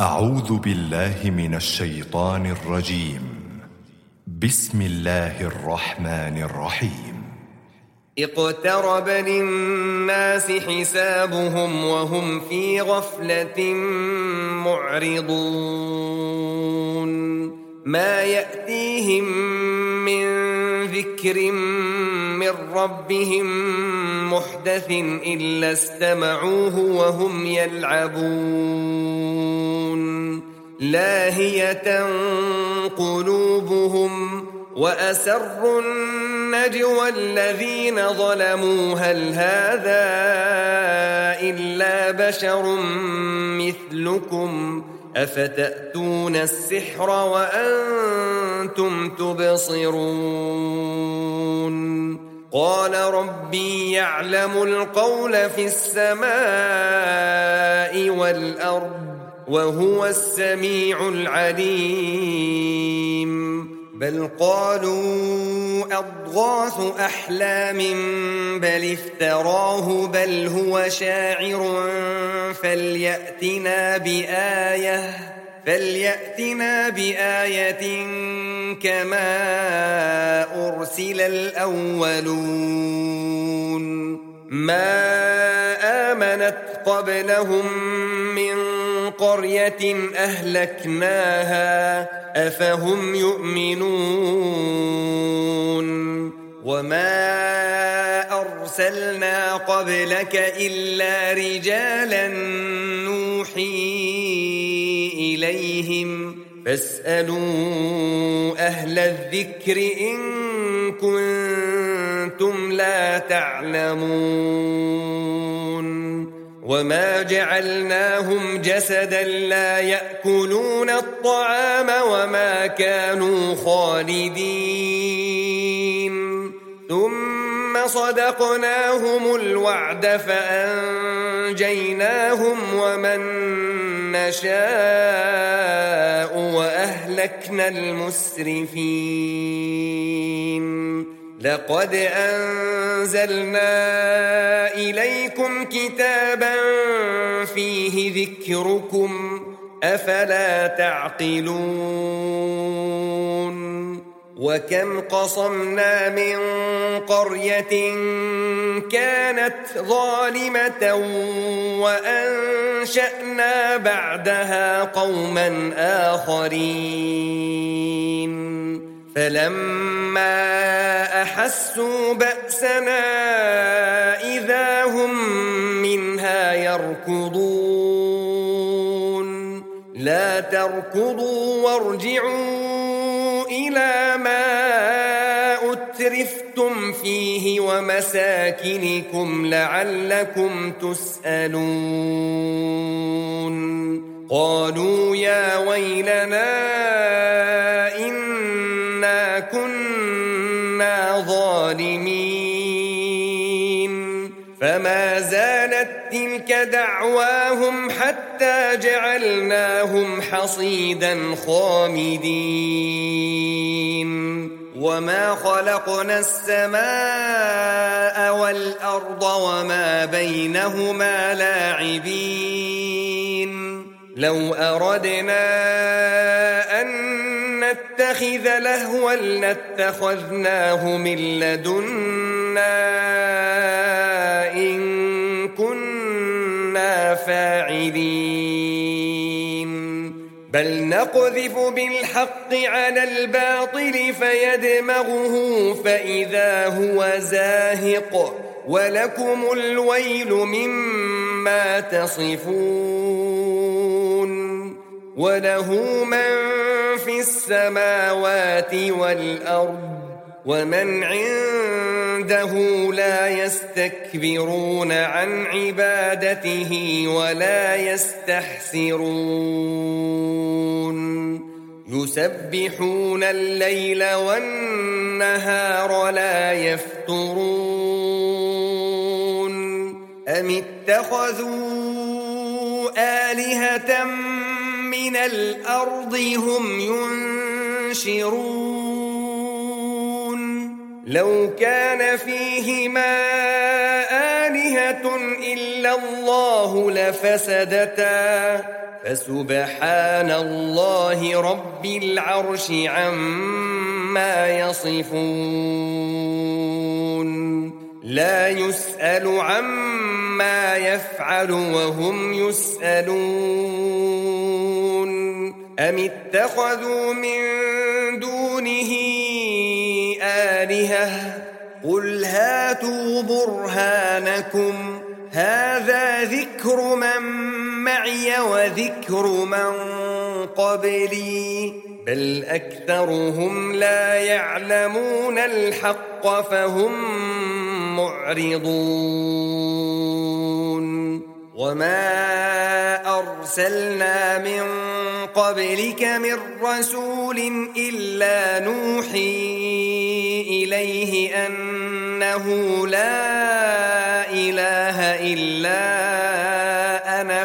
أعوذ بالله من الشيطان الرجيم. بسم الله الرحمن الرحيم. اقترب للناس حسابهم وهم في غفلة معرضون ما يأتيهم من ذكر من ربهم محدث إلا استمعوه وهم يلعبون لاهية قلوبهم وأسروا النجوى الذين ظلموا هل هذا إلا بشر مثلكم أفتأتون السحر وأنتم تبصرون قال ربي يعلم القول في السماء والأرض وهو السميع العليم بل قالوا أضغاث أحلام بل افتراه بل هو شاعر فليأتنا بآية كما أرسل الأولون ما آمنت قبلهم من قرية أهلكناها أفهم يؤمنون وما أرسلنا قبلك إلا رجالا نوحي إليهم فاسألوا أهل الذكر إن كنتم لا تعلمون وما جعلناهم جسدا لا يأكلون الطعام وما كانوا خالدين ثم صدقناهم الوعد فأنجيناهم ومن نشاء وأهلكنا المسرفين لقد أنزلنا إليكم كتابا فيه ذكركم أفلا تعقلون وكم قصمنا من قرية كانت ظالمة وأنشأنا بعدها قوما آخرين فلما أحسوا بأسنا إذا هم منها يركضون لا تركضوا وارجعوا إلى ما أترفتم فيه ومساكنكم لعلكم تسألون قالوا يا ويلنا إنا كنا ظالمين فما زالت تلك دعواهم حتى جعلناهم حصيدا خامدين وما خلقنا السماء والأرض وما بينهما لاعبين لو أردنا أن نتخذ لهوا لاتخذناه من لدنا إن كنا فاعلين بل نقذف بالحق على الباطل فيدمغه فإذا هو زاهق ولكم الويل مما تصفون وله من في السماوات والأرض ومن عنده لا يستكبرون عن عبادته ولا يستحسرون يسبحون الليل والنهار لا يفترون أم اتخذوا آلهة من الأرض هم ينشرون لو كان فيهما آلهة إلا الله لفسدتا فسبحان الله رب العرش عما يصفون لا يسأل عما يفعل وهم يسألون أم اتخذوا من دونه آلهة قل هاتوا برهانكم هذا ذكر من معي وذكر من قبلي بل أكثرهم لا يعلمون الحق فهم معرضون وما أرسلنا من قبلك من رسول إلا نوحي إليه أنه لا إله إلا أنا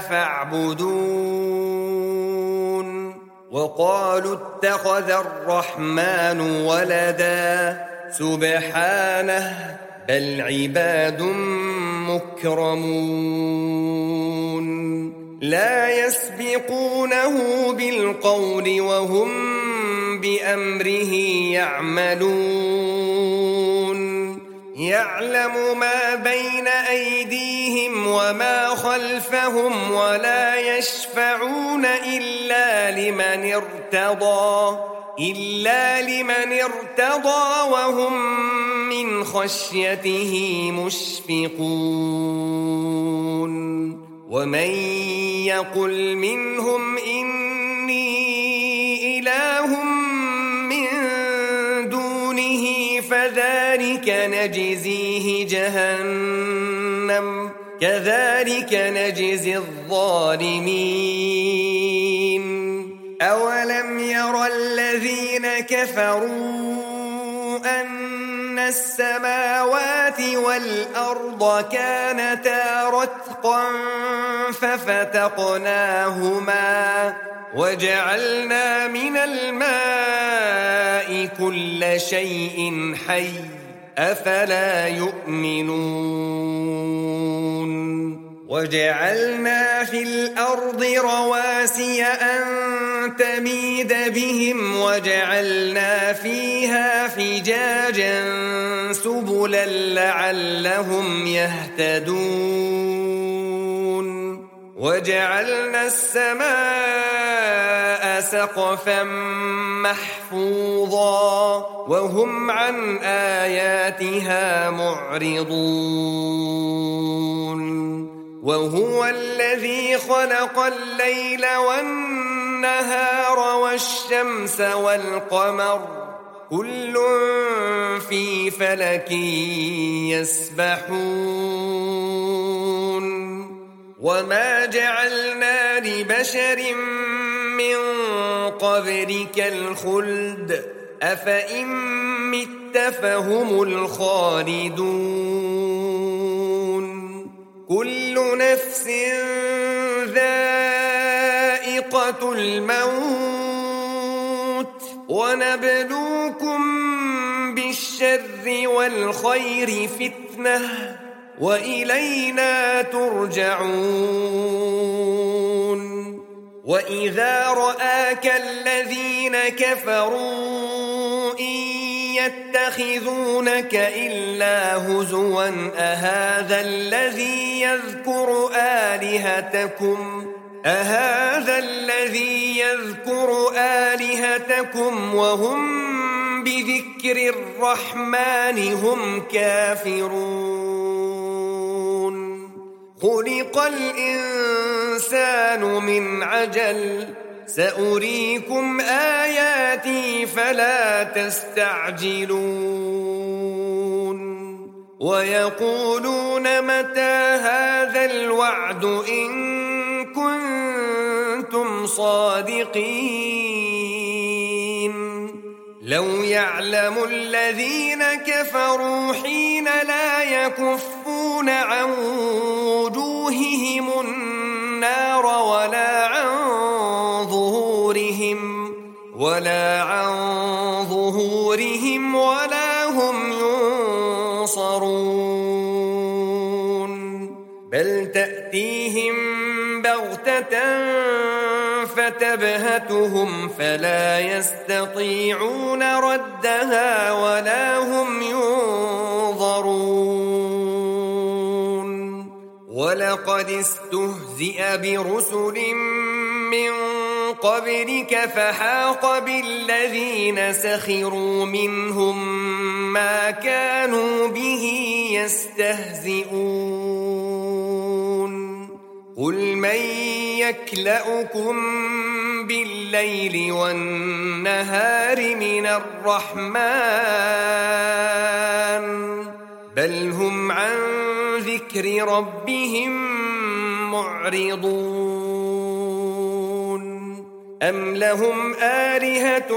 فاعبدون وقالوا اتخذ الرحمن ولدا سبحانه بل عباد مكرمون لا يسبقونه بالقول وهم بأمره يعملون يعلم ما بين أيديهم وما خلفهم ولا يشفعون إلا لمن ارتضى وهم من خشيته مشفقون ومن يقل منهم إني إله من دونه فذلك نجزيه جهنم كذلك نجزي الظالمين أولم ير الذين كفروا أن السماوات والأرض كانتا رتقا ففتقناهما وجعلنا من الماء كل شيء حي أفلا يؤمنون وجعلنا في الأرض رواسي أن تميد بهم وجعلنا فيها فجاجا سبلا لعلهم يهتدون وجعلنا السماء سقفا محفوظا وهم عن آياتها معرضون وهو الذي خلق الليل والنهار والشمس والقمر كل في فلك يسبحون وما جعلنا لبشر من قبلك الخلد أفإن مت فهم الخالدون كل نفس ذائقة الموت ونبلوكم بالشر والخير فتنة وإلينا ترجعون وإذا رآك الذين كفروا إن يتخذونك إلا هزوا أهذا الذي يذكر آلهتكم وهم بذكر الرحمن هم كافرون خلق الإنسان من عجل سأريكم آياتي فلا تستعجلون ويقولون متى هذا الوعد إن كنتم صادقين لو يعلم الذين كفروا حين لا يكفون عن وجوههم النار ولا عن ظهورهم ولا هم ينصرون بل تأتيهم بغتة تبهتهم فلا يستطيعون ردها ولا هم ينظرون ولقد استهزئ برسل من قبلك فحاق بالذين سخروا منهم ما كانوا به يستهزئون قل من يكلؤكم بالليل والنهار من الرحمن بل هم عن ذكر ربهم معرضون أم لهم آلهة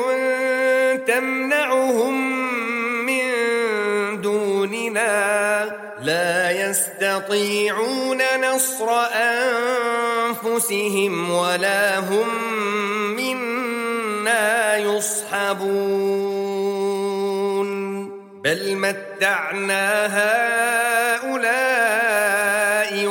تمنعهم من دوننا لا يستطيعون نصر أنفسهم ولا هم منا يصحبون بل متعنا هؤلاء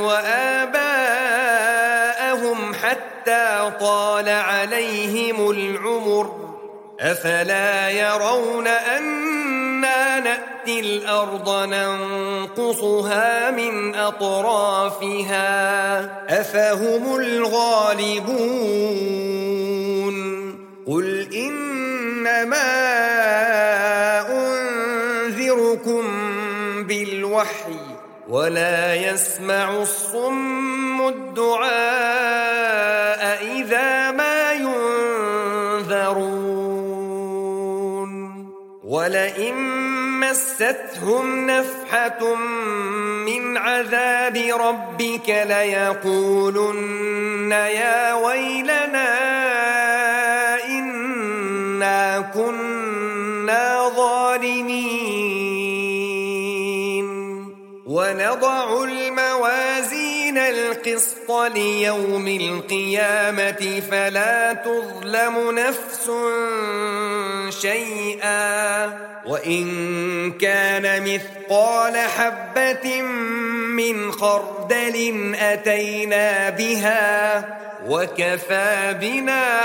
وآباءهم حتى طال عليهم العمر أفلا يرون أنا نأتي الأرض ننقصها من أطرافها أفهم الغالبون قل إنما أنذركم بالوحي ولا يسمع الصم الدعاء إذا ما ينذرون ولئن مستهم نفحة من عذاب ربك ليقولن يا ويلنا إنا كنا ظالمين ونضع الموازين القسط ليوم القيامة فلا تظلم نفس شيئا وإن كان مثقال حبة من خردل أتينا بها وكفى بنا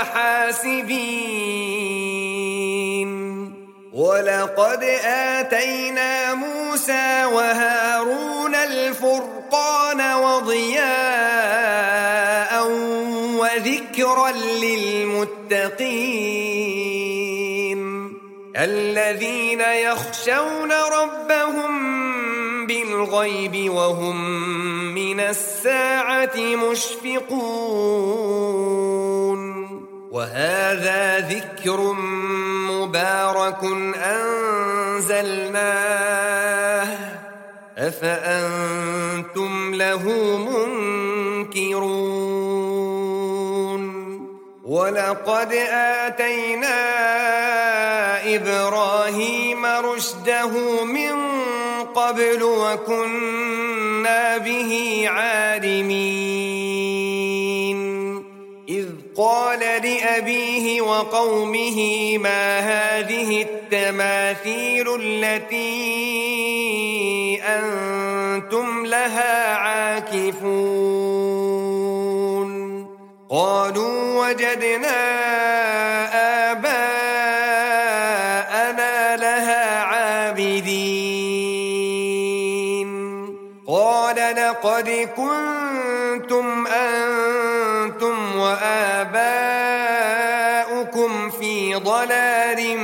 حاسبين ولقد آتينا موسى وهارون الفرقان وضياء وذكرا للمتقين الذين يخشون ربهم بالغيب وهم من الساعة مشفقون وهذا ذكر مبارك أنزلناه أفأنتم له منكرون ولقد آتينا إبراهيم رشده من قبل وكنا به عالمين إذ قال لأبيه وقومه ما هذه التماثيل التي أنتم لها عاكفون قالوا وجدنا آباءنا لها عابدين قال لقد كنتم أنتم وآباؤكم في ضلال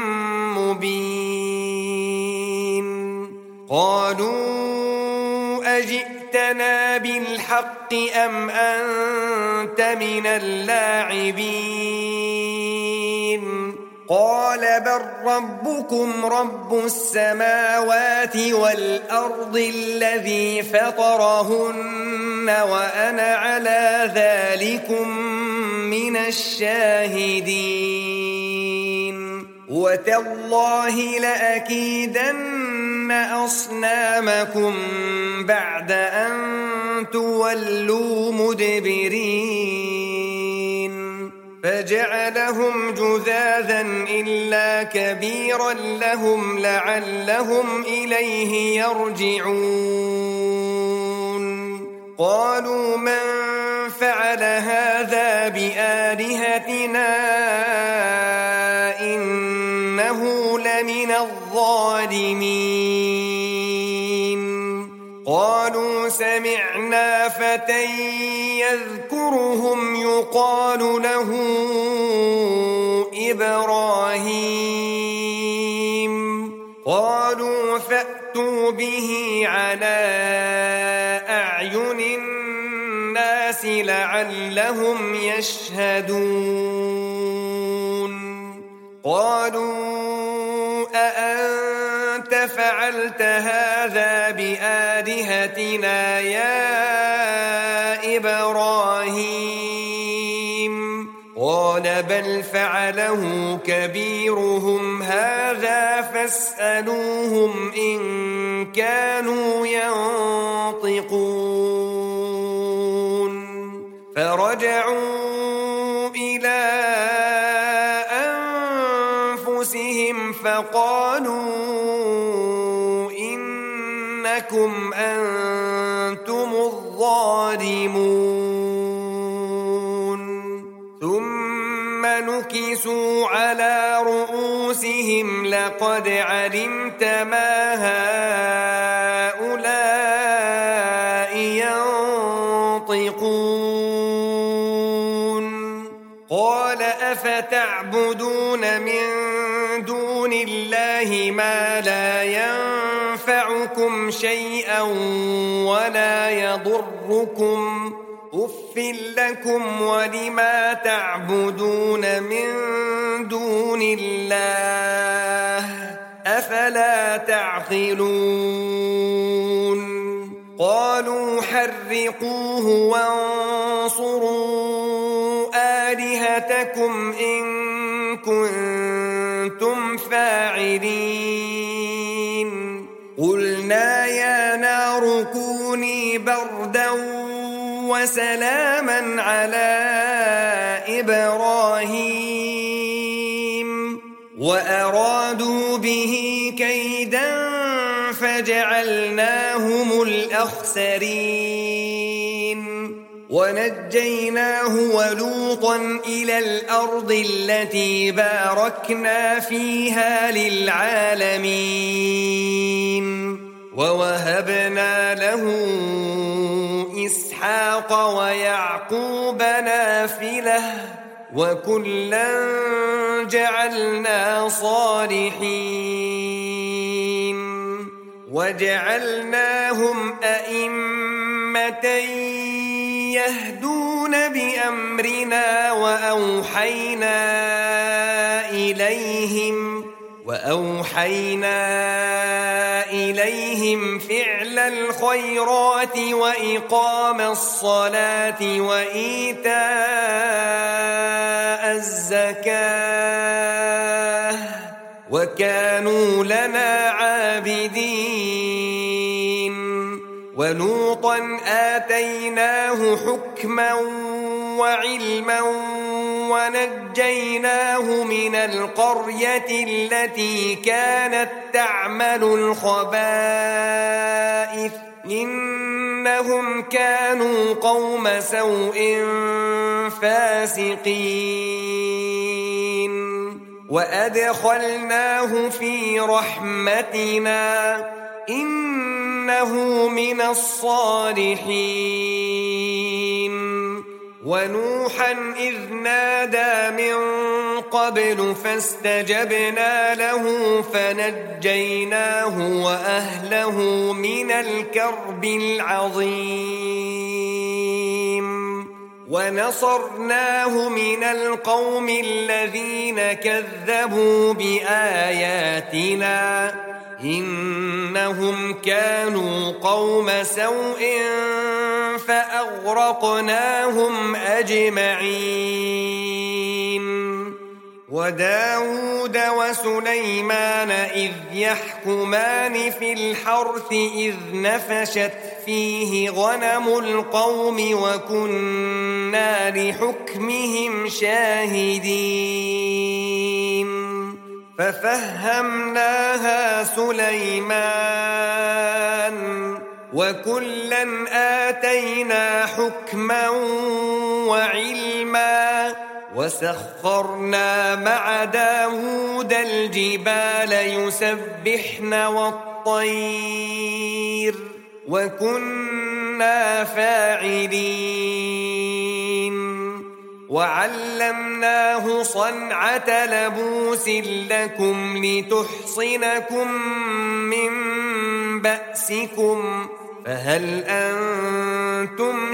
مبين قالوا أجئتنا بالحق أم أنت من اللاعبين قال بل ربكم رب السماوات والأرض الذي فطرهن وأنا على ذلكم من الشاهدين وتالله لأكيدن أصنامكم بعد أن تولوا مدبرين فجعلهم جذاذا إلا كبيرا لهم لعلهم إليه يرجعون قالوا من فعل هذا بآلهتنا إنه لمن الظالمين قالوا سمعنا فتى يذكرهم يقال له إبراهيم قالوا فأتوا به على أعين الناس لعلهم يشهدون قالوا أأنت فعلت هذا بآلهتنا يا إبراهيم قال بل فعله كبيرهم هذا فاسألوهم إن كانوا ينطقون فرجعوا إلى أنفسهم فقالوا إنكم أنتم الظالمون ثم نكسوا على رؤوسهم لقد علمت ما هؤلاء ينطقون قال أفتعبدون من دون الله ما لا ينفعكم شيئا ولا يضركم أف لكم ولما تعبدون من دون الله أفلا تعقلون قالوا حرقوه وانصروا آلهتكم إن كنتم فاعلين قلنا يا نار كوني بردا وسلاما على إبراهيم وأرادوا به كيدا فجعلناهم الأخسرين ونجيناه ولوطا إلى الأرض التي باركنا فيها للعالمين ووهبنا له إسحاق ويعقوب نافلة وكلا جعلنا صالحين وجعلناهم أئمة يهدون بأمرنا وأوحينا إليهم فعل الخيرات وإقام الصلاة وإيتاء الزكاة وكانوا لنا عابدين ولوطا آتيناه حكما وعلما ونجيناه من القرية التي كانت تعمل الخبائث إنهم كانوا قوم سوء فاسقين وأدخلناه في رحمتنا إنه من الصالحين ونوحا إذ نادى من قبل فاستجبنا له فنجيناه وأهله من الكرب العظيم ونصرناه من القوم الذين كذبوا بآياتنا إنهم كانوا قوم سوء فأغرقناهم أجمعين وداود وسليمان إذ يحكمان في الحرث إذ نفشت فيه غنم القوم وكنا لحكمهم شاهدين ففهمناها سليمان وكلا آتينا حكما وعلما وسخرنا مع داود الجبال يسبحن والطير وكنا فاعلين وعلمناه صنعة لبوس لكم لتحصنكم من بأسكم فهل أنتم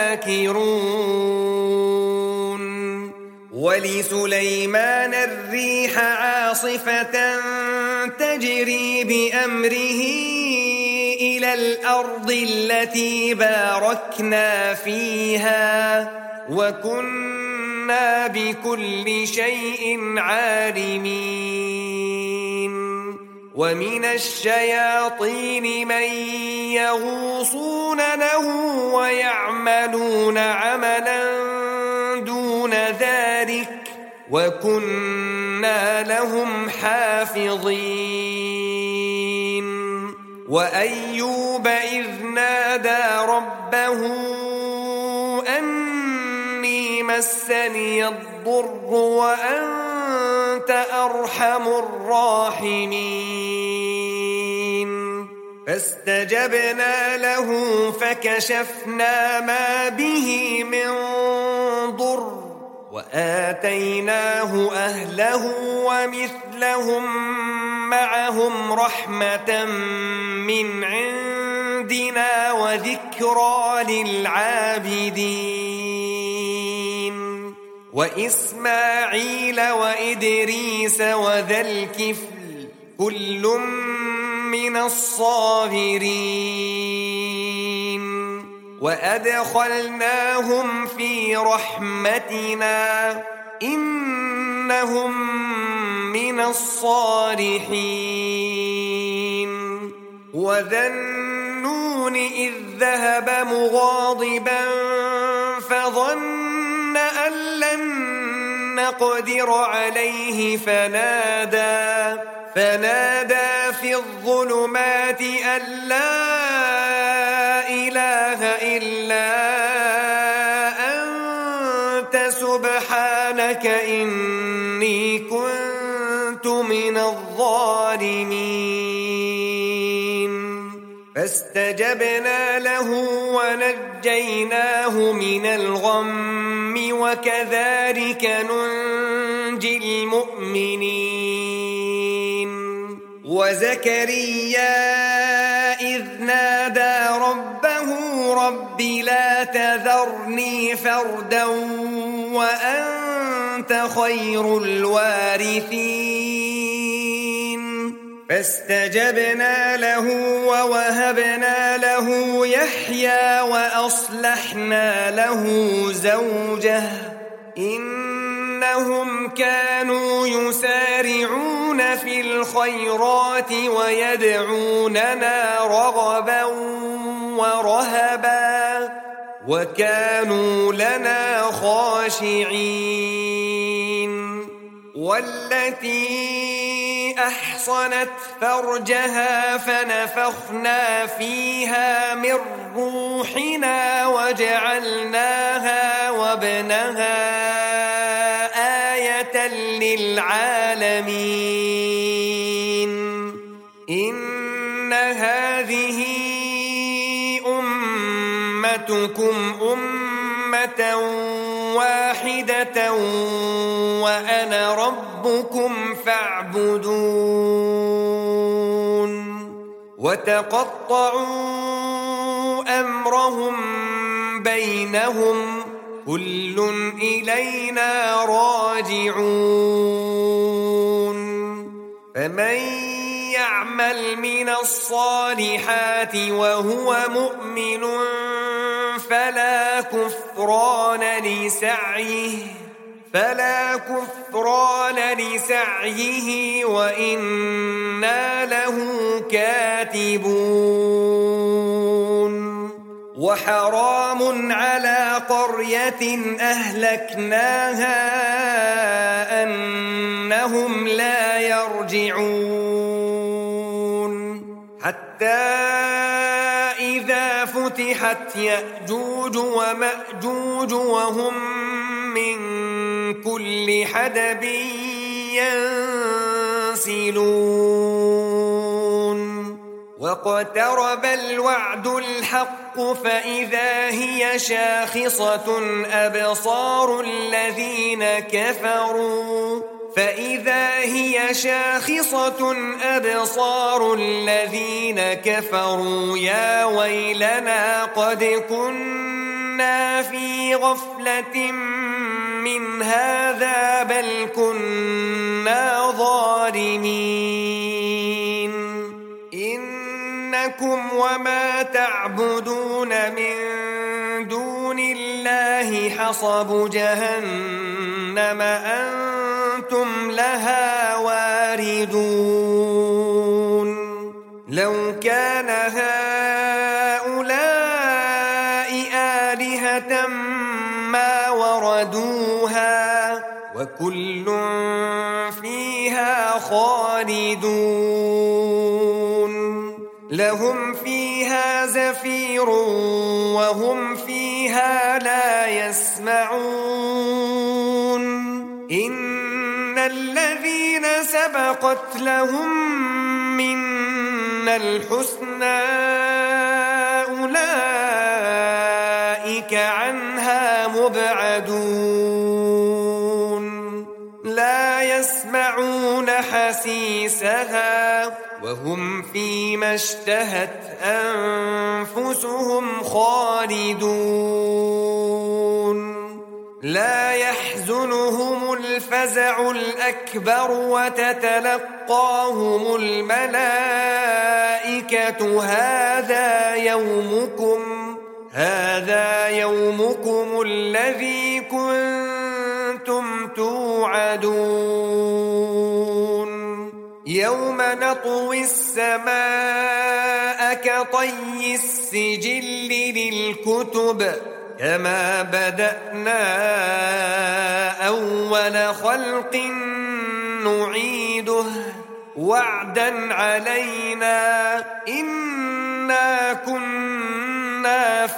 شاكرون ولسليمان الريح عاصفة تجري بأمره إلى الأرض التي باركنا فيها وكنا بكل شيء عالمين ومن الشياطين من يغوصون له ويعملون عملا دون ذلك وكنا لهم حافظين وأيوب إذ نادى ربه أني مسني الضر وأنت أرحم الراحمين فاستجبنا له فكشفنا ما به من ضر وآتيناه أهله ومثلهم معهم رحمة من عندنا وذكرى للعابدين وإسماعيل وإدريس وذا الكفل كل من الصابرين وأدخلناهم في رحمتنا إنهم من الصالحين وذا النون إذ ذهب مغاضبا فظن أن لن نقدر عليه فنادى في الظلمات أن لا إله إلا أنت سبحانك إني كنت من الظالمين فاستجبنا له ونجيناه من الغم وكذلك ننجي المؤمنين وزكريا إذ نادى ربه رب لا تذرني فردا وأنت خير الوارثين فاستجبنا له ووهبنا له يحيى وأصلحنا له زوجه إنهم كانوا يسارعون في الخيرات ويدعوننا رغبا ورهبا وكانوا لنا خاشعين والتي أحصنت فرجها فنفخنا فيها من روحنا وجعلناها وابنها آية للعالمين إن هذه أمتكم أمة واحدة وأنا ربكم فاعبدون وتقطعوا أمرهم بينهم كل إلينا راجعون فمن يعمل من الصالحات وهو مؤمن فلا كفران لسعيه وإنا له كاتبون وحرام على قرية أهلكناها أنهم لا يرجعون حتى إذا وفتحت يأجوج ومأجوج وهم من كل حدب ينسلون واقترب الوعد الحق فإذا هي شاخصة أبصار الذين كفروا يا ويلنا قد كنا في غفلة من هذا بل كنا ظالمين إنكم وما تعبدون من دون الله حصب جهنم أنتم لها واردون لو كان هؤلاء آلهة ما وردوها وكل فيها خالدون لهم فيها زفير وهم فيها لا يسمعون إن الذين سبقت لهم منا الحسنى أولئك عنها مبعدون لا يسمعون حسيسها وهم فيما اشتهت أنفسهم خالدون لا يحزنهم الفزع الأكبر وتتلقاهم الملائكة هذا يومكم الذي كنتم توعدون يوم نطوي السماء كطي السجل للكتب كما بدأنا أول خلق نعيده وعدا علينا إنا كنا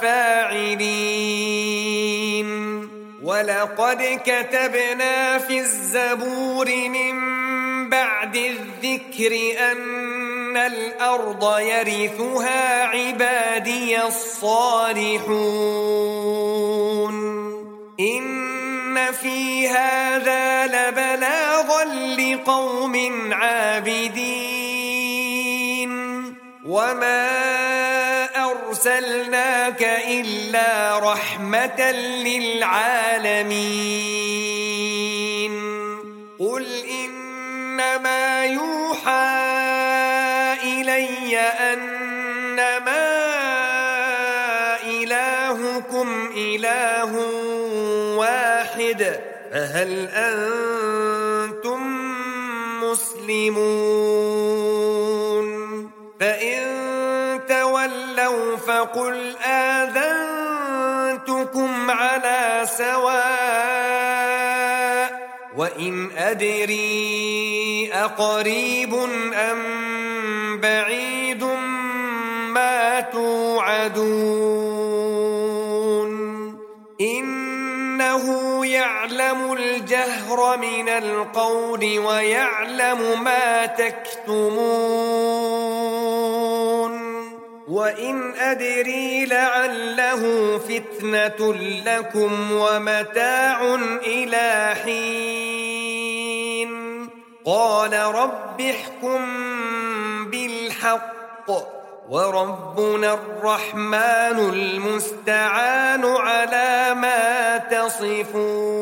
فاعلين ولقد كتبنا في الزبور من بعد الذكر أن الأرض يرثها عبادي الصالحون إن في هذا لبلاغا لقوم عابدين وما أرسلناك إلا رحمة للعالمين قل إنما يوحى إلي أنما إلهكم إله واحد فهل أنتم مسلمون فإن تولوا فقل آذنتكم على سواء وإن أدري أقريب أم بعيد ما توعدون إنه يعلم الجهر من القول ويعلم ما تكتمون وإن أدري لعله فتنة لكم ومتاع إلى حين قال رب احكم بالحق وربنا الرحمن المستعان على ما تصفون